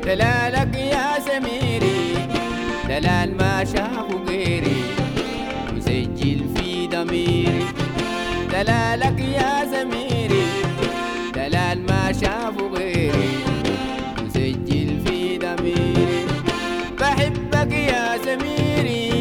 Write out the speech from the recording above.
دلالك يا سميري دلال ما شافوا غيري مسجل في ضميري دلال